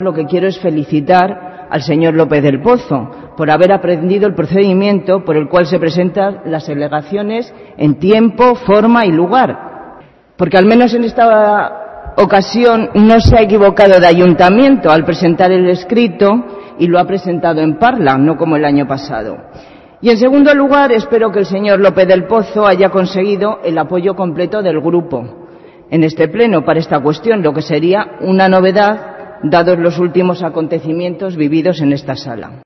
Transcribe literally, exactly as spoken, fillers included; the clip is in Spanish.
Lo que quiero es felicitar al señor López del Pozo por haber aprendido el procedimiento por el cual se presentan las alegaciones en tiempo, forma y lugar, porque al menos en esta ocasión no se ha equivocado de ayuntamiento al presentar el escrito y lo ha presentado en Parla, no como el año pasado. Y en segundo lugar, espero que el señor López del Pozo haya conseguido el apoyo completo del grupo en este pleno para esta cuestión, lo que sería una novedad dados los últimos acontecimientos vividos en esta sala.